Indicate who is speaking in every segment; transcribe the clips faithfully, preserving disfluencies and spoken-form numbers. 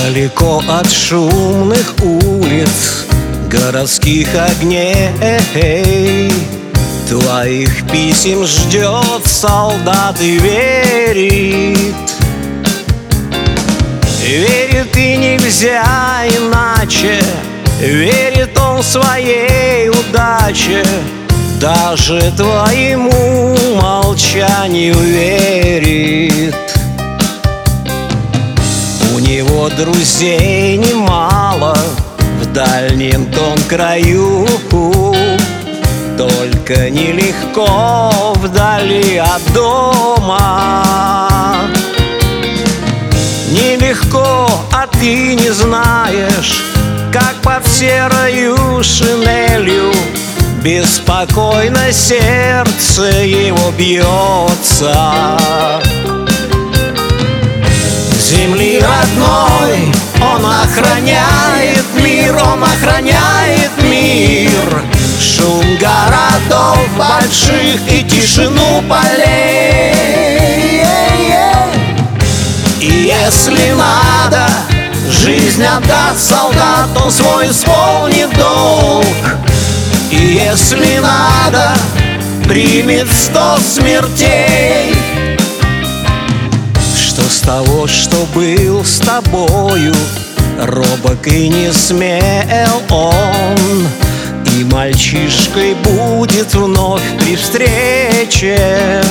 Speaker 1: Далеко от шумных улиц, городских огней, твоих писем ждет солдат и верит. Верит и нельзя иначе, верит он своей удаче, даже твоему молчанию верит. У него друзей немало в дальнем том краю, только нелегко вдали от дома. Нелегко, а ты не знаешь, как под серою шинелью беспокойно сердце его бьется. Земли родной он охраняет мир, он охраняет мир. Шум городов больших и тишину полей. И если надо, жизнь отдаст солдат, он свой исполнит долг. И если надо, примет сто смертей. Что с того, что был с тобою, робок и не смел он, и мальчишкой будет вновь при встрече.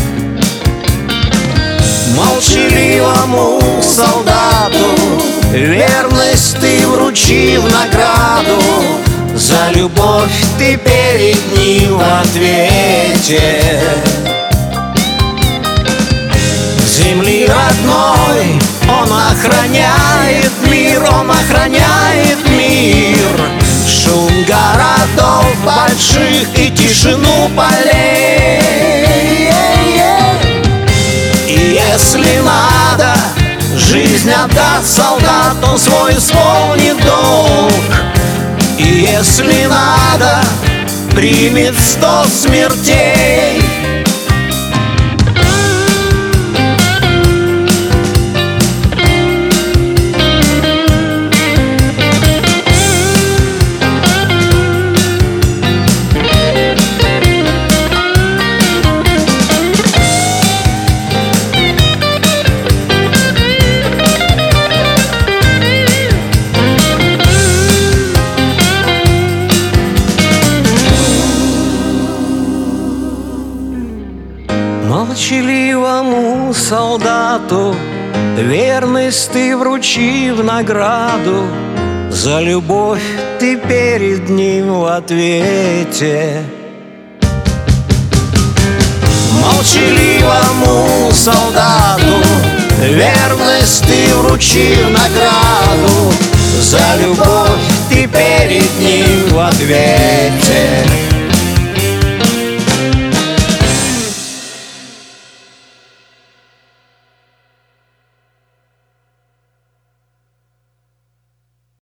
Speaker 1: Молчаливому солдату верность ты вручив награду, за любовь ты перед ним в ответе. Земли родной он охраняет мир, он охраняет мир. Шум городов больших и тишину полей. И если надо, жизнь отдаст солдат, он свой исполнит долг. И если надо, примет сто смертей. Молчаливому солдату верность ты вручив награду, за любовь ты перед ним в ответе. Молчаливому солдату верность ты вручив награду, за любовь ты перед ним в ответе.